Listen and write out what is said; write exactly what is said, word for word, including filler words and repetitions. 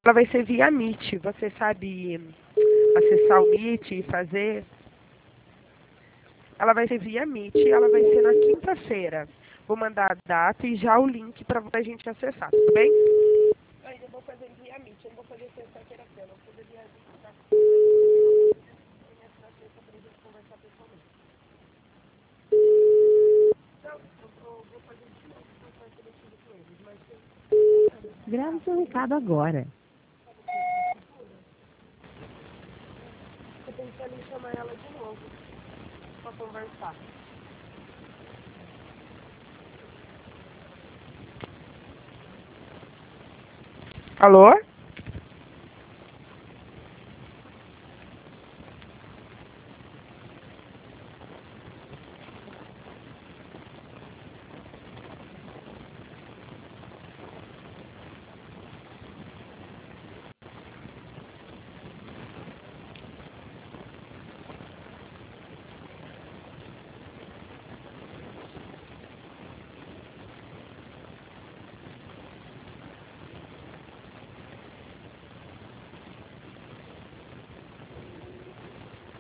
Ela vai ser via Meet. Você sabe acessar o Meet e fazer? Ela vai ser via Meet e ela vai ser na quinta-feira. Vou mandar a data e já o link para a gente acessar, tudo bem? Eu ainda vou fazer via Meet, eu não vou fazer sexta-feira, eu vou fazer via Meet, tá? Grave seu recado agora. Você tem que ali chamar ela de novo para conversar. Alô?